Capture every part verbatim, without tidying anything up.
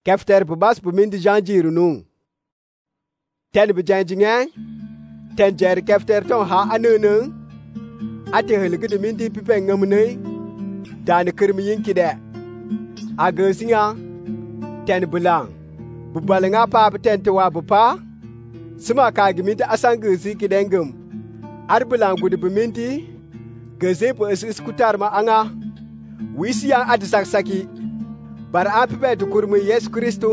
Kefter bu bas bu mindi janjiru nu. Ten bu janjinge. Ten jer kefter ton ha anunu. Ate helge de mindi pipe ngamne. Dan kirmi yinki de. Agasinya. Ten bulang. Bu balanga pa bu ten tuwa bu pa. Sima ka giminti asangasi kidengum. Ar bulang gudu bu mindi. Gaze bu isi skutar ma anga. Wisi yang adisak saki. Bar apipe tu kurmi Yesu Kristu.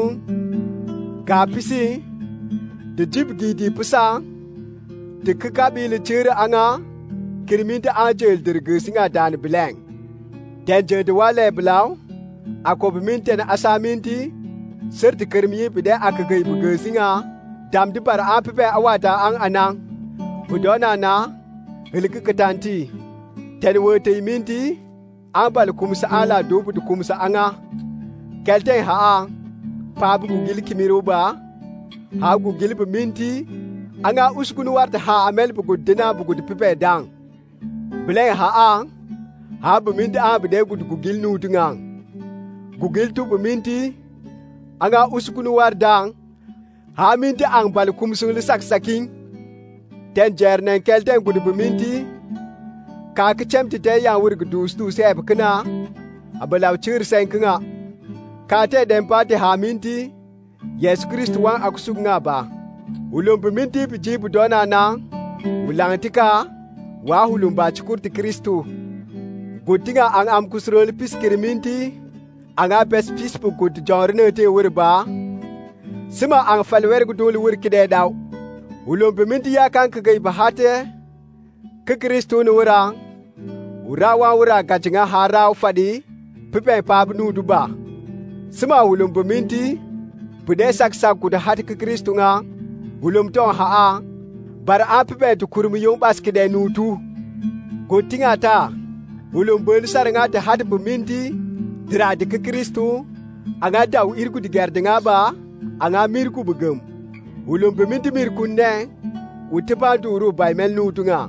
Kapisi. De jib gidi pusa. De kekabili cire anga. Kirminti angel dirgesinga dan bilang. Tenje de wale bilau. Ako biminti na asaminti. Serti kirmiyi bide akagay bugesinga. Dam di bar apipe awada ang anang. Budona na. Hiliki ketanti. Ten wote minti. Ambal kumsa ala dobu du kumsa anga. Kelte haa. Pabu gugil kimiruba. Ha gugil minti. Anga uskunu warta ha amel bugudina bugudu pipe dang. Bile haa. Ha buminti a bide gudu gugil nudungang. Gugil tu buminti. Anga uskunu war dang. Ha minti ang bal kumsun lisak saking. Ten jernen kelte gudu buminti. Kaki chemti te yang wurgu dus dus eb kena. Abalaw chir senkinga. Kate dempate ha minti. Yesu Kristu wang akusuk nga ba. Ulum minti pijibu dona na. Ulantika. Wa hulum ba chukurti Kristu. Gutinga ang am kusrol piskir minti. Anga bes pispu gut jorne te wurba. Sima ang falwer gudul wurkide daw. Ulum minti ya kan kagay bahate. Ke Kristu ni wura. Wura wa wura kachinga harau fadi. Pipe pabnu duba. Sima ulum minti. Pude saksak kuda hati ke Kristu nga. Ulum ton haa. Bar a pipe tu kurmi yung baskide nutu. Gotinga ta. Ulum bel saranga te hati minti. Dira de ke Kristu. Anga daw irku di gerde nga ba. Anga mirku bugum. Ulum minti mirku ne. Utipa duru bay mel nutu nga.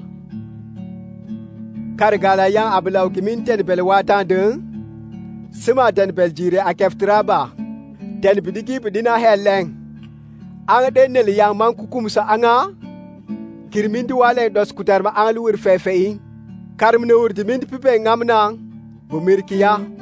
Kargala yang ablaw kimin ten bel watan de. Sima ten bel jire a keftraba. Ten bidigi bidina heleng. Ang denel yang man kukumsa anga. Kirmindu wale dos kutarma ang luwir fefein. Karmne urdi minti pipe ngamna. Bumirkiya.